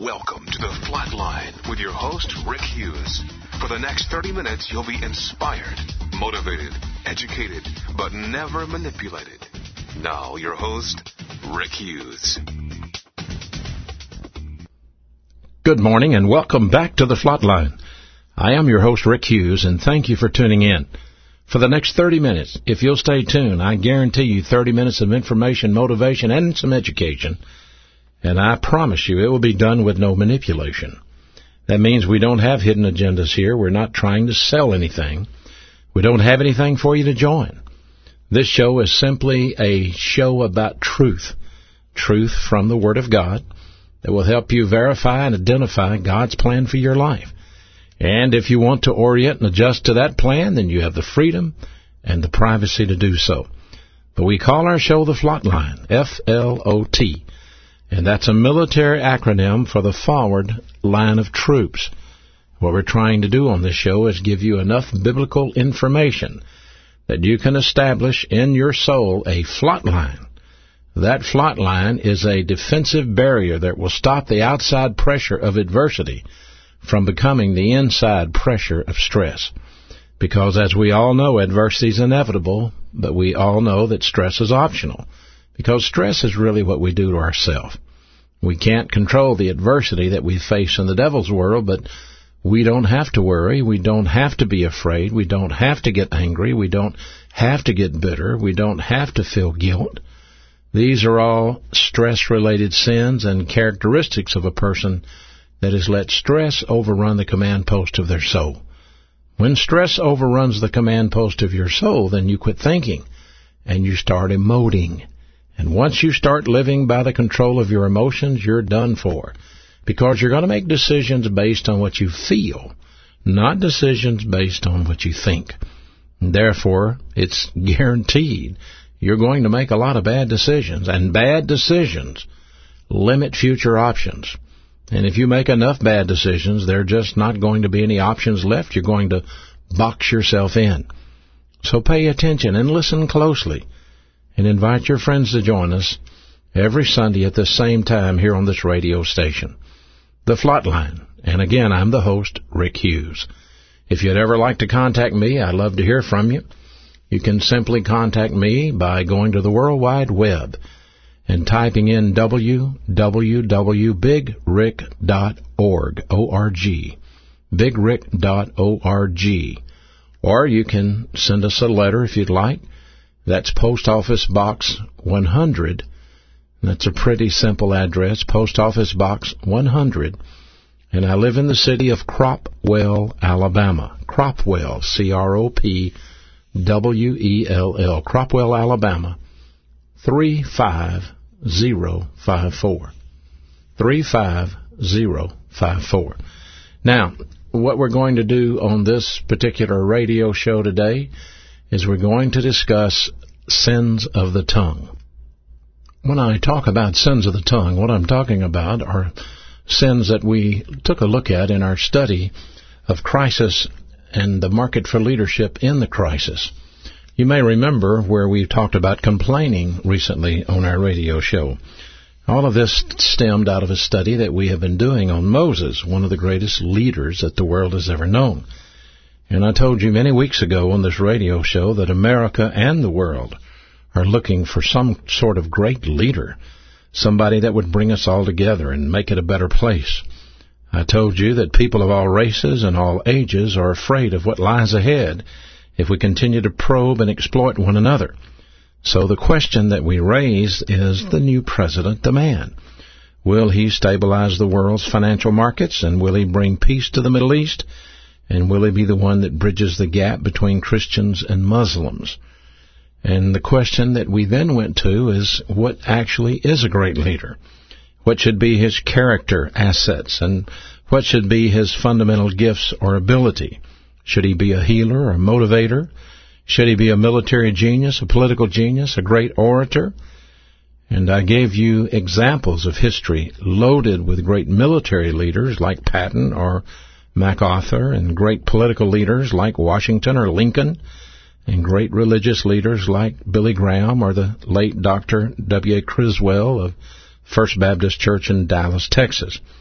Welcome to The Flatline with your host, Rick Hughes. For the next 30 minutes, you'll be inspired, motivated, educated, but never manipulated. Now, your host, Rick Hughes. Good morning and welcome back to The Flatline. I am your host, Rick Hughes, and thank you for tuning in. For the next 30 minutes, if you'll stay tuned, I guarantee you 30 minutes of information, motivation, and some education. And I promise you it will be done with no manipulation. That means we don't have hidden agendas here. We're not trying to sell anything. We don't have anything for you to join. This show is simply a show about truth. Truth from the Word of God that will help you verify and identify God's plan for your life. And if you want to orient and adjust to that plan, then you have the freedom and the privacy to do so. But we call our show The Flatline, F-L-O-T. And that's a military acronym for the forward line of troops. What we're trying to do on this show is give you enough biblical information that you can establish in your soul a flat line. That flat line is a defensive barrier that will stop the outside pressure of adversity from becoming the inside pressure of stress. Because as we all know, adversity is inevitable, but we all know that stress is optional. Because stress is really what we do to ourselves. We can't control the adversity that we face in the devil's world, but we don't have to worry. We don't have to be afraid. We don't have to get angry. We don't have to get bitter. We don't have to feel guilt. These are all stress-related sins and characteristics of a person that has let stress overrun the command post of their soul. When stress overruns the command post of your soul, then you quit thinking and you start emoting. And once you start living by the control of your emotions, you're done for. Because you're going to make decisions based on what you feel, not decisions based on what you think. And therefore, it's guaranteed you're going to make a lot of bad decisions. And bad decisions limit future options. And if you make enough bad decisions, there are just not going to be any options left. You're going to box yourself in. So pay attention and listen closely. And invite your friends to join us every Sunday at the same time here on this radio station, The Flatline. And again, I'm the host, Rick Hughes. If you'd ever like to contact me, I'd love to hear from you. You can simply contact me by going to the World Wide Web and typing in www.bigrick.org, O-R-G, bigrick.org. Or you can send us a letter if you'd like. That's Post Office Box 100. That's a pretty simple address, Post Office Box 100. And I live in the city of Cropwell, Alabama. Cropwell, C-R-O-P-W-E-L-L. Cropwell, Alabama, 35054. 35054. Now, what we're going to do on this particular radio show today is we're going to discuss sins of the tongue. When I talk about sins of the tongue, what I'm talking about are sins that we took a look at in our study of crisis and the market for leadership in the crisis. You may remember where we talked about complaining recently on our radio show. All of this stemmed out of a study that we have been doing on Moses, one of the greatest leaders that the world has ever known. And I told you many weeks ago on this radio show that America and the world are looking for some sort of great leader, somebody that would bring us all together and make it a better place. I told you that people of all races and all ages are afraid of what lies ahead if we continue to probe and exploit one another. So the question that we raise is the new president, the man. Will he stabilize the world's financial markets, and will he bring peace to the Middle East? And will he be the one that bridges the gap between Christians and Muslims? And the question that we then went to is, what actually is a great leader? What should be his character assets? And what should be his fundamental gifts or ability? Should he be a healer or a motivator? Should he be a military genius, a political genius, a great orator? And I gave you examples of history loaded with great military leaders like Patton or MacArthur, and great political leaders like Washington or Lincoln, and great religious leaders like Billy Graham or the late Dr. W.A. Criswell of First Baptist Church in Dallas, Texas.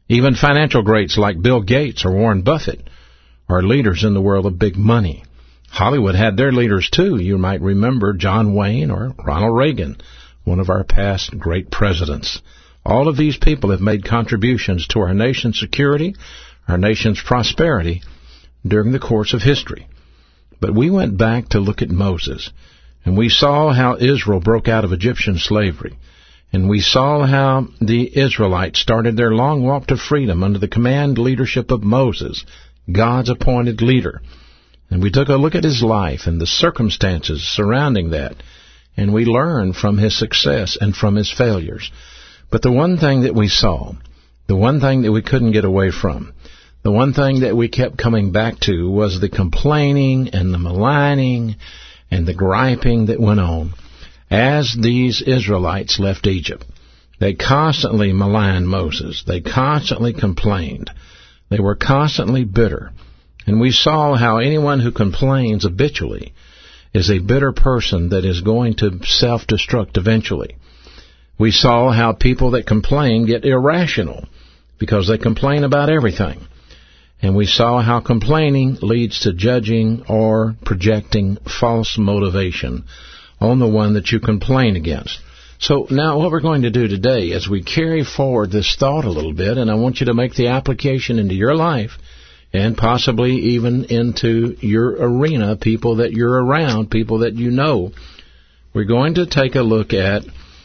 Even financial greats like Bill Gates or Warren Buffett are leaders in the world of big money. Hollywood had their leaders too. You might remember John Wayne or Ronald Reagan, one of our past great presidents. All of these people have made contributions to our nation's security, our nation's prosperity during the course of history. But we went back to look at Moses, and we saw how Israel broke out of Egyptian slavery. And we saw how the Israelites started their long walk to freedom under the command leadership of Moses, God's appointed leader. And we took a look at his life and the circumstances surrounding that, and we learned from his success and from his failures. But the one thing that we saw, the one thing that we couldn't get away from, the one thing that we kept coming back to was the complaining and the maligning and the griping that went on as these Israelites left Egypt. They constantly maligned Moses. They constantly complained. They were constantly bitter. And we saw how anyone who complains habitually is a bitter person that is going to self-destruct eventually. We saw how people that complain get irrational because they complain about everything. And we saw how complaining leads to judging or projecting false motivation on the one that you complain against. So now what we're going to do today is we carry forward this thought a little bit, and I want you to make the application into your life and possibly even into your arena, people that you're around, people that you know. We're going to take a look at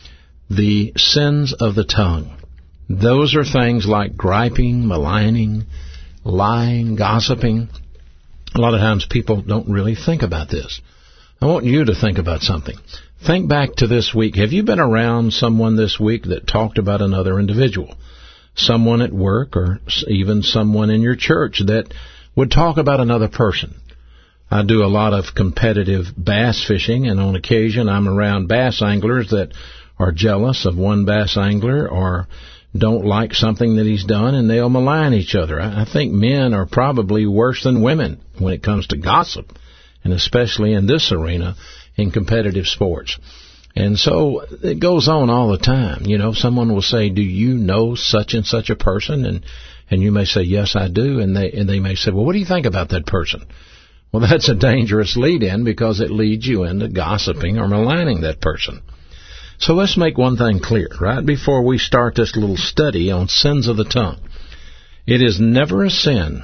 the sins of the tongue. Those are things like griping, maligning, lying, gossiping. A lot of times people don't really think about this. I want you to think about something. Think back to this week. Have you been around someone this week that talked about another individual? Someone at work or even someone in your church that would talk about another person? I do a lot of competitive bass fishing, and on occasion I'm around bass anglers that are jealous of one bass angler or don't like something that he's done, and they'll malign each other. I think men are probably worse than women when it comes to gossip, and especially in this arena in competitive sports. And so it goes on all the time. You know, someone will say, do you know such and such a person? And you may say, yes, I do. And they may say, well, what do you think about that person? Well, that's a dangerous lead-in because it leads you into gossiping or maligning that person. So let's make one thing clear, right before we start this little study on sins of the tongue. It is never a sin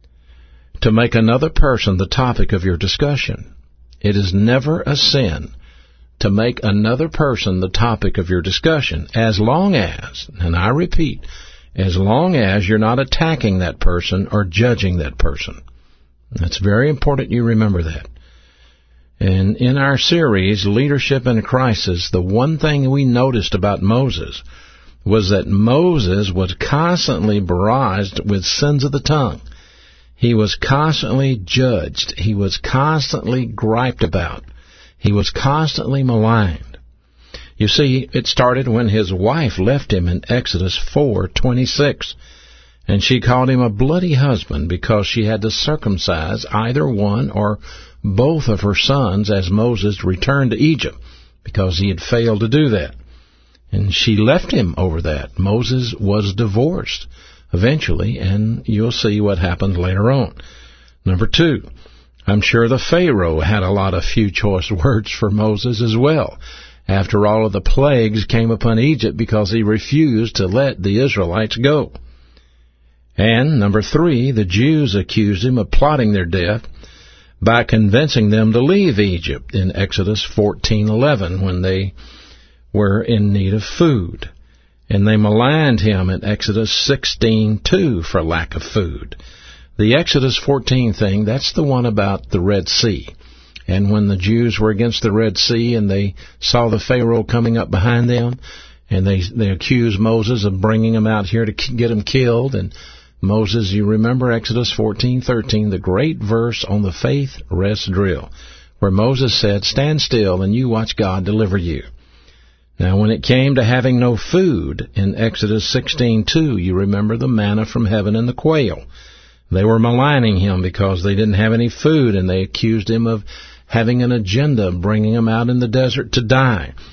to make another person the topic of your discussion. It is never a sin to make another person the topic of your discussion, as long as, and I repeat, as long as you're not attacking that person or judging that person. It's very important you remember that. And in our series, Leadership in a Crisis, the one thing we noticed about Moses was that Moses was constantly barraged with sins of the tongue. He was constantly judged. He was constantly griped about. He was constantly maligned. You see, it started when his wife left him in Exodus 4:26, and she called him a bloody husband because she had to circumcise either one or both of her sons as Moses returned to Egypt because he had failed to do that. And she left him over that. Moses was divorced eventually, and you'll see what happens later on. Number 2, I'm sure the Pharaoh had a lot of few choice words for Moses as well. After all of the plagues came upon Egypt because he refused to let the Israelites go. And number 3, the Jews accused him of plotting their death by convincing them to leave Egypt in Exodus 14:11 when they were in need of food. And they maligned him in Exodus 16:2 for lack of food. The Exodus 14 thing, that's the one about the Red Sea. And when the Jews were against the Red Sea and they saw the Pharaoh coming up behind them, and they accused Moses of bringing him out here to get him killed. And Moses, you remember Exodus 14:13, the great verse on the faith rest drill, where Moses said, stand still and you watch God deliver you. Now, when it came to having no food in Exodus 16:2, you remember the manna from heaven and the quail. They were maligning him because they didn't have any food, and they accused him of having an agenda of bringing them out in the desert to die.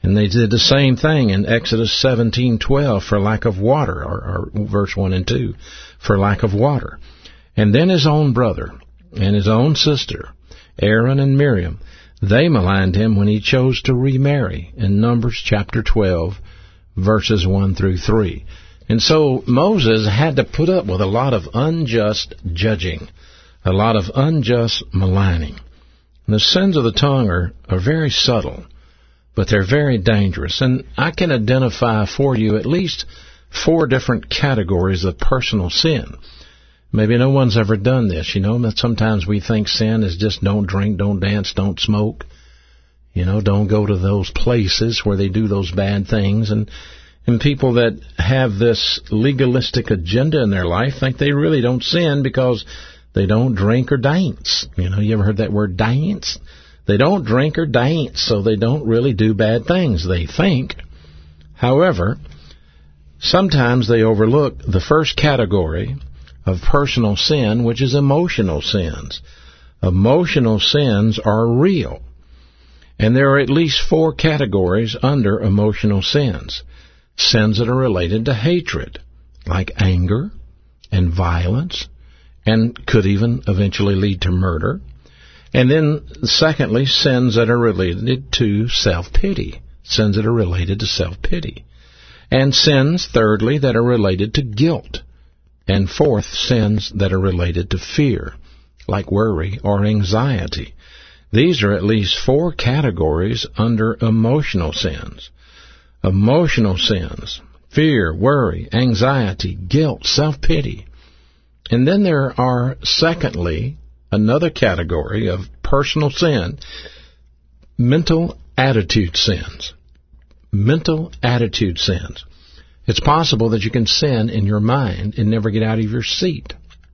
And they did the same thing in Exodus 17:12 for lack of water, or verse 1 and 2, for lack of water. And then his own brother and his own sister, Aaron and Miriam, they maligned him when he chose to remarry in Numbers chapter 12, verses 1 through 3. And so Moses had to put up with a lot of unjust judging, a lot of unjust maligning. And the sins of the tongue are very subtle, but they're very dangerous. And I can identify for you at least 4 different categories of personal sin. Maybe no one's ever done this, that sometimes we think sin is just don't drink, don't dance, don't smoke, don't go to those places where they do those bad things. And people that have this legalistic agenda in their life think they really don't sin because they don't drink or dance. You ever heard that word, dance? They don't drink or dance, so they don't really do bad things, they think. However, sometimes they overlook the first category of personal sin, which is emotional sins. Emotional sins are real. And there are at least 4 categories under emotional sins. Sins that are related to hatred, like anger and violence, and could even eventually lead to murder. And then, secondly, sins that are related to self-pity. Sins that are related to self-pity. And sins, thirdly, that are related to guilt. And fourth, sins that are related to fear, like worry or anxiety. These are at least 4 categories under emotional sins. Emotional sins: fear, worry, anxiety, guilt, self-pity. And then there are, secondly, another category of personal sin: mental attitude sins. Mental attitude sins. It's possible that you can sin in your mind and never get out of your seat.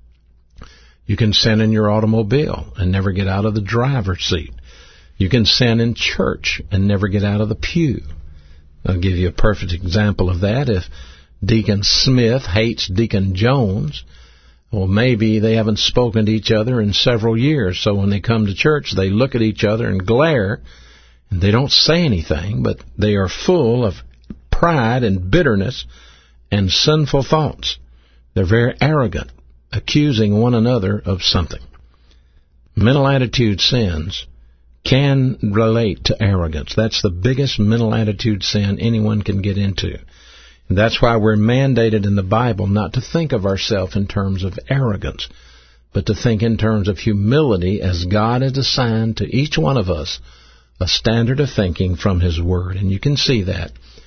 You can sin in your automobile and never get out of the driver's seat. You can sin in church and never get out of the pew. I'll give you a perfect example of that. If Deacon Smith hates Deacon Jones, well, maybe they haven't spoken to each other in several years, so when they come to church, they look at each other and glare, and they don't say anything, but they are full of pride and bitterness and sinful thoughts. They're very arrogant, accusing one another of something. Mental attitude sins can relate to arrogance. That's the biggest mental attitude sin anyone can get into. And that's why we're mandated in the Bible not to think of ourselves in terms of arrogance, but to think in terms of humility, as God has assigned to each one of us a standard of thinking from His Word. And you can see that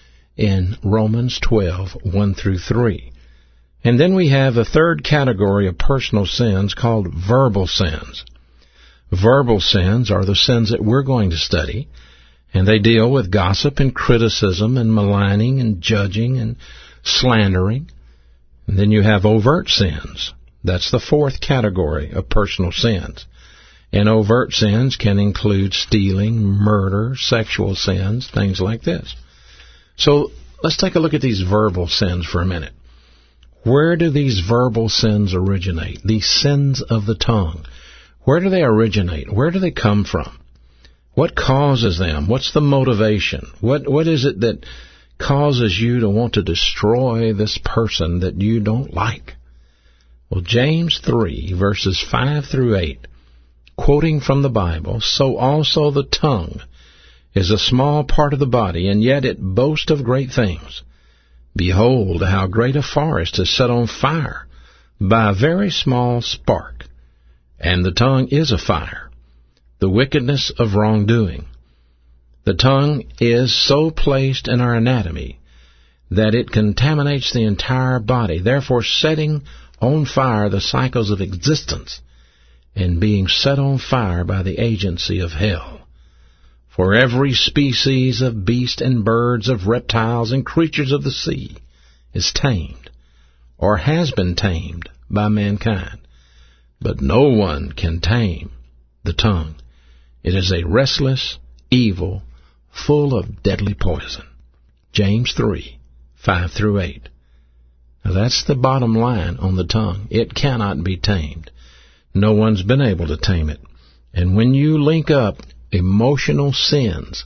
in Romans 12, 1 through 3. And then we have a third category of personal sins called verbal sins. Verbal sins are the sins that we're going to study, and they deal with gossip and criticism and maligning and judging and slandering. And then you have overt sins. That's the 4th category of personal sins. And overt sins can include stealing, murder, sexual sins, things like this. So let's take a look at these verbal sins for a minute. Where do these verbal sins originate? These sins of the tongue. Where do they originate? Where do they come from? What causes them? What's the motivation? What is it that causes you to want to destroy this person that you don't like? Well, James 3, verses 5 through 8, quoting from the Bible, "So also the tongue is a small part of the body, and yet it boasts of great things. Behold, how great a forest is set on fire by a very small spark. And the tongue is a fire, the wickedness of wrongdoing. The tongue is so placed in our anatomy that it contaminates the entire body, therefore setting on fire the cycles of existence and being set on fire by the agency of hell. For every species of beast and birds, of reptiles and creatures of the sea is tamed, or has been tamed by mankind. But no one can tame the tongue. It is a restless evil, full of deadly poison." James 3, 5 through 8. Now that's the bottom line on the tongue. It cannot be tamed. No one's been able to tame it. And when you link up emotional sins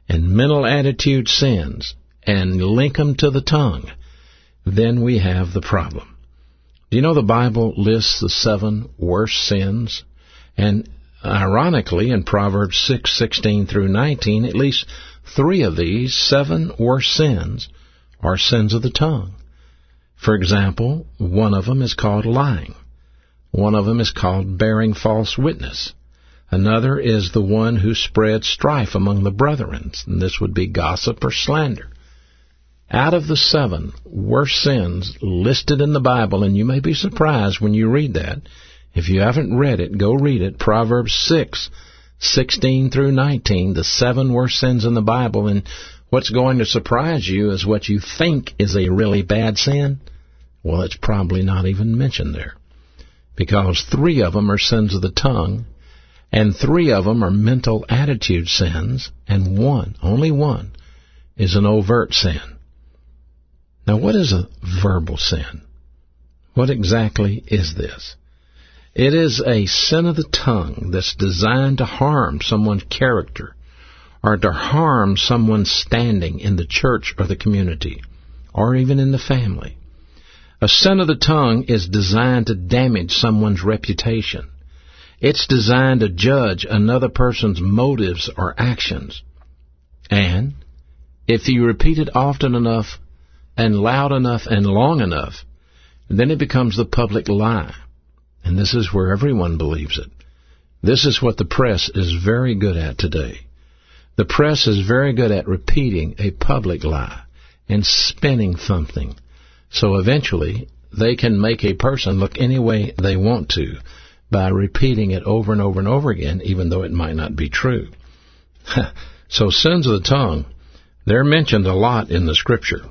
and mental attitude sins and link them to the tongue, then we have the problem. Do you know the Bible lists the 7 worst sins? And ironically, in Proverbs 6:16 through 19, at least 3 of these 7 worst sins are sins of the tongue. For example, one of them is called lying. One of them is called bearing false witness. Another is the one who spreads strife among the brethren, and this would be gossip or slander. Out of the 7 worst sins listed in the Bible, and you may be surprised when you read that. If you haven't read it, go read it. Proverbs 6:16 through 19, the 7 worst sins in the Bible. And what's going to surprise you is what you think is a really bad sin. Well, it's probably not even mentioned there, because 3 of them are sins of the tongue, and 3 of them are mental attitude sins, and only one, is an overt sin. Now, what is a verbal sin? What exactly is this? It is a sin of the tongue that's designed to harm someone's character or to harm someone's standing in the church or the community or even in the family. A sin of the tongue is designed to damage someone's reputation. It's designed to judge another person's motives or actions. And if you repeat it often enough and loud enough and long enough, then it becomes the public lie. And this is where everyone believes it. This is what the press is very good at today. The press is very good at repeating a public lie and spinning something. So eventually they can make a person look any way they want to by repeating it over and over and over again, even though it might not be true. So sins of the tongue, they're mentioned a lot in the Scripture.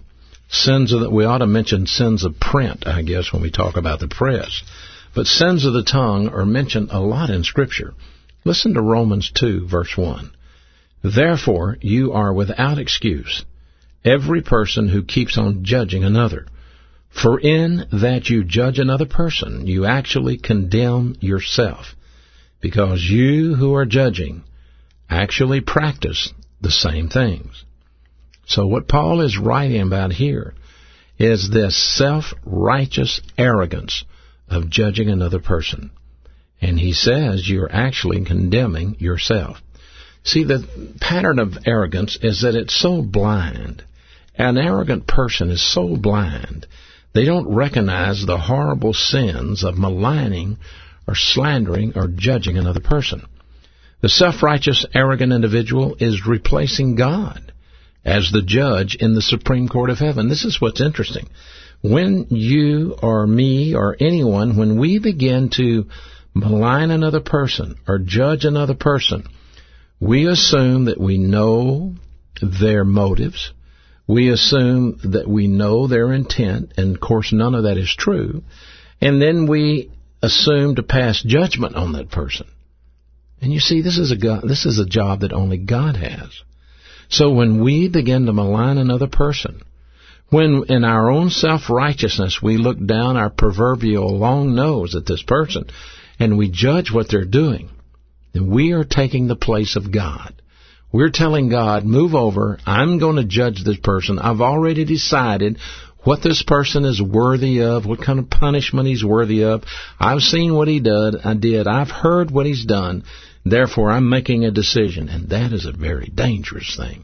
We ought to mention sins of print, I guess, when we talk about the press. But sins of the tongue are mentioned a lot in Scripture. Listen to Romans 2, verse 1. Therefore, you are without excuse, every person who keeps on judging another. For in that you judge another person, you actually condemn yourself, because you who are judging actually practice the same things. So what Paul is writing about here is this self-righteous arrogance of judging another person. And he says you're actually condemning yourself. See, the pattern of arrogance is that it's so blind. An arrogant person is so blind, they don't recognize the horrible sins of maligning or slandering or judging another person. The self-righteous, arrogant individual is replacing God as the judge in the Supreme Court of Heaven. This is what's interesting. When you or me or anyone, when we begin to malign another person or judge another person, we assume that we know their motives. We assume that we know their intent, and of course none of that is true. And then we assume to pass judgment on that person. And you see, this is a job that only God has. So when we begin to malign another person, when in our own self-righteousness we look down our proverbial long nose at this person and we judge what they're doing, then we are taking the place of God. We're telling God, move over, I'm going to judge this person. I've already decided what this person is worthy of, what kind of punishment he's worthy of. I've seen what he did. I've heard what he's done. Therefore, I'm making a decision. And that is a very dangerous thing.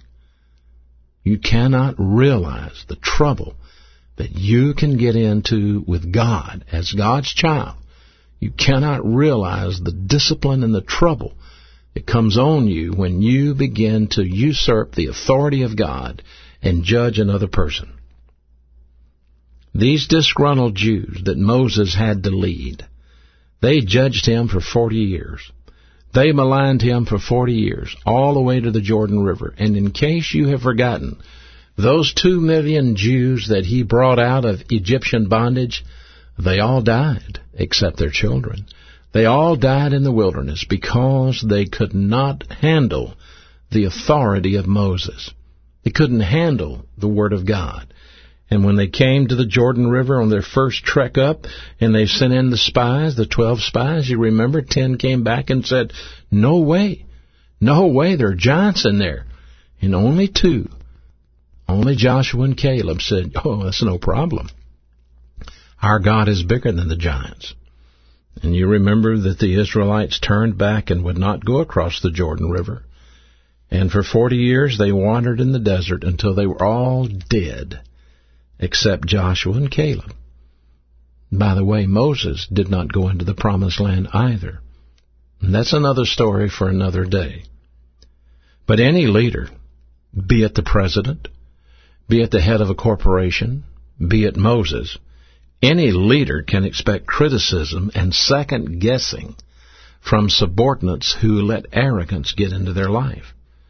You cannot realize the trouble that you can get into with God as God's child. You cannot realize the discipline and the trouble that comes on you when you begin to usurp the authority of God and judge another person. These disgruntled Jews that Moses had to lead, they judged him for 40 years. They maligned him for 40 years, all the way to the Jordan River. And in case you have forgotten, those 2 million Jews that he brought out of Egyptian bondage, they all died, except their children. They all died in the wilderness because they could not handle the authority of Moses. They couldn't handle the Word of God. And when they came to the Jordan River on their first trek up, and they sent in the spies, the 12 spies, you remember, 10 came back and said, no way, there are giants in there. And only two, only Joshua and Caleb said, oh, that's no problem. Our God is bigger than the giants. And you remember that the Israelites turned back and would not go across the Jordan River. And for 40 years they wandered in the desert until they were all dead, except Joshua and Caleb. By the way, Moses did not go into the promised land either. And that's another story for another day. But any leader, be it the president, be it the head of a corporation, be it Moses, any leader can expect criticism and second-guessing from subordinates who let arrogance get into their life.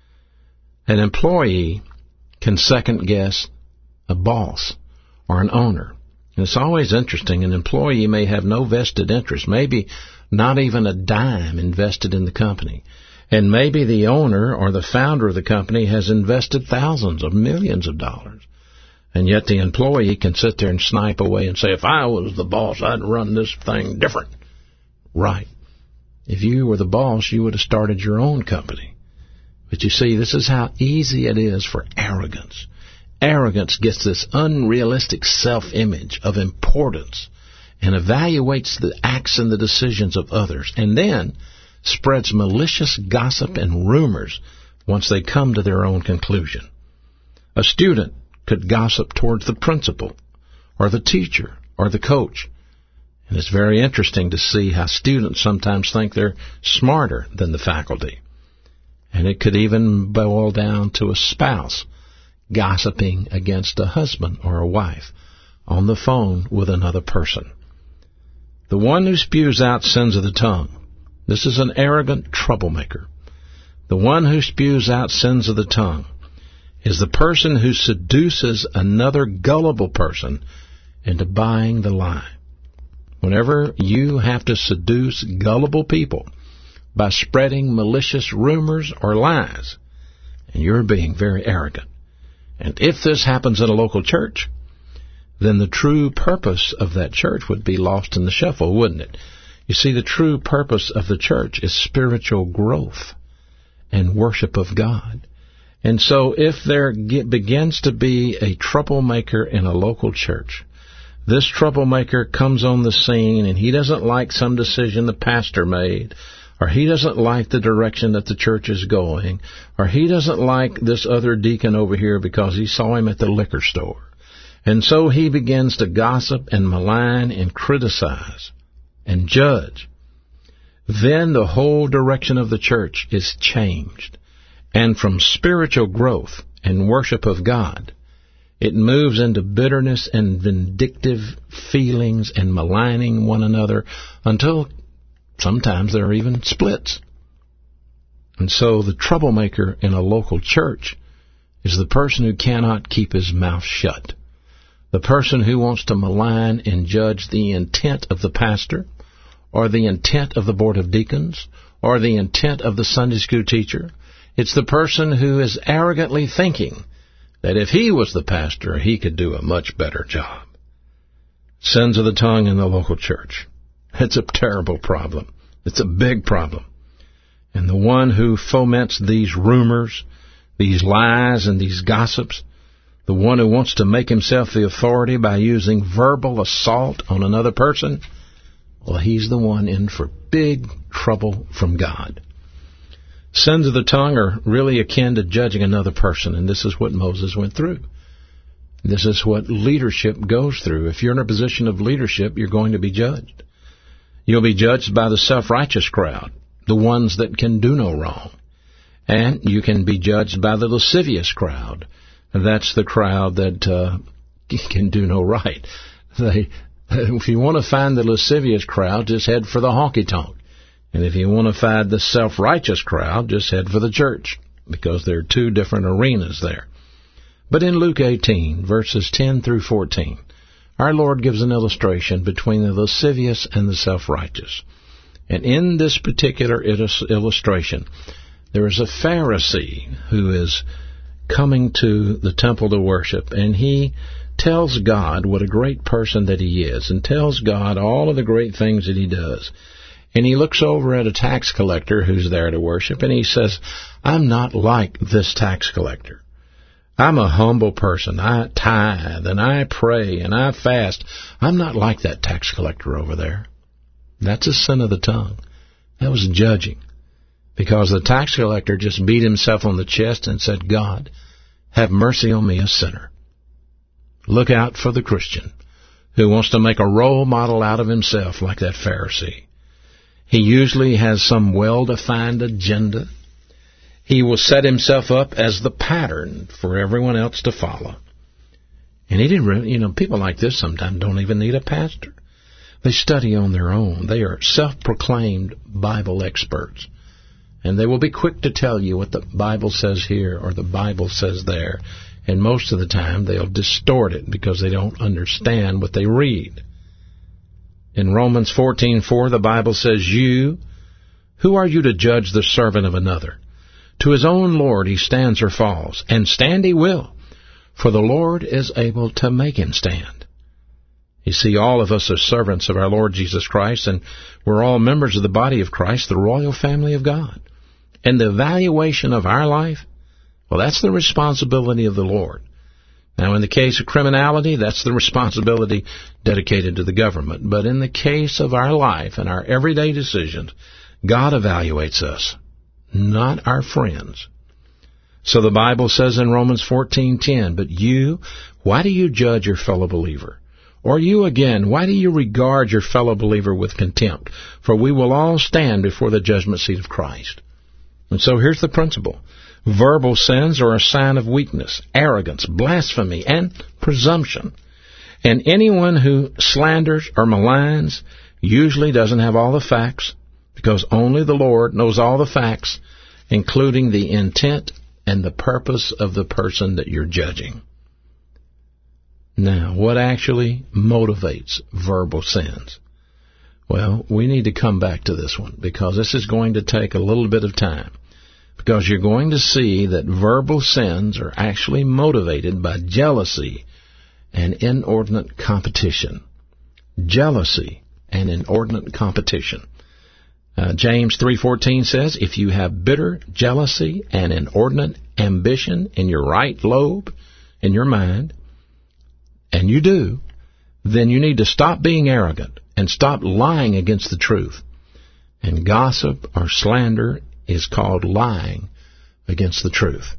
An employee can second-guess a boss or an owner. And it's always interesting. An employee may have no vested interest, maybe not even a dime invested in the company. And maybe the owner or the founder of the company has invested thousands of millions of dollars. And yet the employee can sit there and snipe away and say, if I was the boss, I'd run this thing different. Right. If you were the boss, you would have started your own company. But you see, this is how easy it is for arrogance. Arrogance gets this unrealistic self-image of importance and evaluates the acts and the decisions of others, and then spreads malicious gossip and rumors once they come to their own conclusion. A student could gossip towards the principal or the teacher or the coach. And it's very interesting to see how students sometimes think they're smarter than the faculty. And it could even boil down to a spouse gossiping against a husband or a wife on the phone with another person. The one who spews out sins of the tongue. This is an arrogant troublemaker. The one who spews out sins of the tongue is the person who seduces another gullible person into buying the lie. Whenever you have to seduce gullible people by spreading malicious rumors or lies, and you're being very arrogant. And if this happens in a local church, then the true purpose of that church would be lost in the shuffle, wouldn't it? You see, the true purpose of the church is spiritual growth and worship of God. And so if there begins to be a troublemaker in a local church, this troublemaker comes on the scene and he doesn't like some decision the pastor made, or he doesn't like the direction that the church is going, or he doesn't like this other deacon over here because he saw him at the liquor store. And so he begins to gossip and malign and criticize and judge. Then the whole direction of the church is changed. And from spiritual growth and worship of God, it moves into bitterness and vindictive feelings and maligning one another until sometimes there are even splits. And so the troublemaker in a local church is the person who cannot keep his mouth shut. The person who wants to malign and judge the intent of the pastor, or the intent of the board of deacons, or the intent of the Sunday school teacher. It's the person who is arrogantly thinking that if he was the pastor, he could do a much better job. Sins of the tongue in the local church. It's a terrible problem. It's a big problem. And the one who foments these rumors, these lies, and these gossips, the one who wants to make himself the authority by using verbal assault on another person, well, he's the one in for big trouble from God. Sins of the tongue are really akin to judging another person, and this is what Moses went through. This is what leadership goes through. If you're in a position of leadership, you're going to be judged. You'll be judged by the self-righteous crowd, the ones that can do no wrong. And you can be judged by the lascivious crowd. That's the crowd that can do no right. If you want to find the lascivious crowd, just head for the honky-tonk. And if you want to find the self-righteous crowd, just head for the church, because there are two different arenas there. But in Luke 18, verses 10 through 14, our Lord gives an illustration between the lascivious and the self-righteous. And in this particular illustration, there is a Pharisee who is coming to the temple to worship, and he tells God what a great person that he is, and tells God all of the great things that he does. And he looks over at a tax collector who's there to worship, and he says, I'm not like this tax collector. I'm a humble person. I tithe, and I pray, and I fast. I'm not like that tax collector over there. That's a sin of the tongue. That was judging. Because the tax collector just beat himself on the chest and said, God, have mercy on me, a sinner. Look out for the Christian who wants to make a role model out of himself like that Pharisee. He usually has some well-defined agenda. He will set himself up as the pattern for everyone else to follow. And he didn't really, people like this sometimes don't even need a pastor. They study on their own. They are self-proclaimed Bible experts. And they will be quick to tell you what the Bible says here or the Bible says there. And most of the time they'll distort it because they don't understand what they read. In Romans 14:4, the Bible says, who are you to judge the servant of another? To his own Lord he stands or falls, and stand he will, for the Lord is able to make him stand. You see, all of us are servants of our Lord Jesus Christ, and we're all members of the body of Christ, the royal family of God. And the evaluation of our life, well, that's the responsibility of the Lord. Now, in the case of criminality, that's the responsibility dedicated to the government. But in the case of our life and our everyday decisions, God evaluates us, not our friends. So the Bible says in Romans 14:10, but you, why do you judge your fellow believer? Or you again, why do you regard your fellow believer with contempt? For we will all stand before the judgment seat of Christ. And so here's the principle. Verbal sins are a sign of weakness, arrogance, blasphemy, and presumption. And anyone who slanders or maligns usually doesn't have all the facts, because only the Lord knows all the facts, including the intent and the purpose of the person that you're judging. Now, what actually motivates verbal sins? Well, we need to come back to this one, because this is going to take a little bit of time. Because you're going to see that verbal sins are actually motivated by jealousy and inordinate competition. Jealousy and inordinate competition. James 3:14 says, if you have bitter jealousy and inordinate ambition in your right lobe, in your mind, and you do, then you need to stop being arrogant and stop lying against the truth. And gossip or slander is called lying against the truth.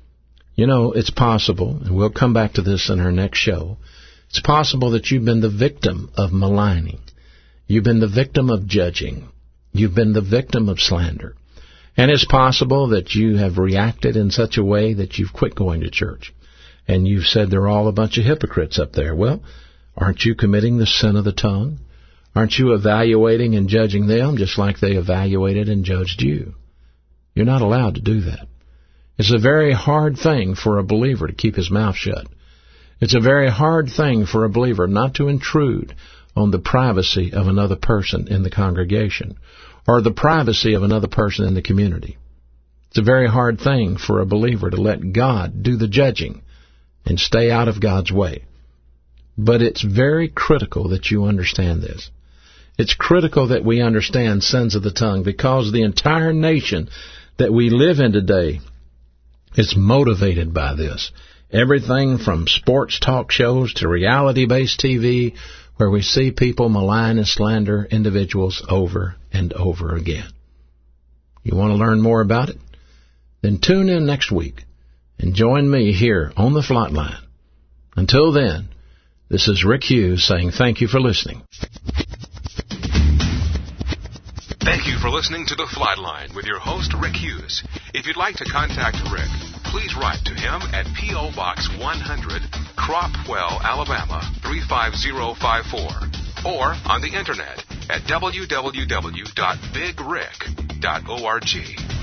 It's possible, and we'll come back to this in our next show, it's possible that you've been the victim of maligning. You've been the victim of judging. You've been the victim of slander. And it's possible that you have reacted in such a way that you've quit going to church. And you've said they're all a bunch of hypocrites up there. Well, aren't you committing the sin of the tongue? Aren't you evaluating and judging them just like they evaluated and judged you? You're not allowed to do that. It's a very hard thing for a believer to keep his mouth shut. It's a very hard thing for a believer not to intrude on the privacy of another person in the congregation or the privacy of another person in the community. It's a very hard thing for a believer to let God do the judging and stay out of God's way. But it's very critical that you understand this. It's critical that we understand sins of the tongue, because the entire nation that we live in today is motivated by this. Everything from sports talk shows to reality-based TV, where we see people malign and slander individuals over and over again. You want to learn more about it? Then tune in next week and join me here on the Flatline. Until then, this is Rick Hughes saying thank you for listening. Thank you for listening to The Flatline with your host, Rick Hughes. If you'd like to contact Rick, please write to him at P.O. Box 100, Cropwell, Alabama, 35054, or on the Internet at www.bigrick.org.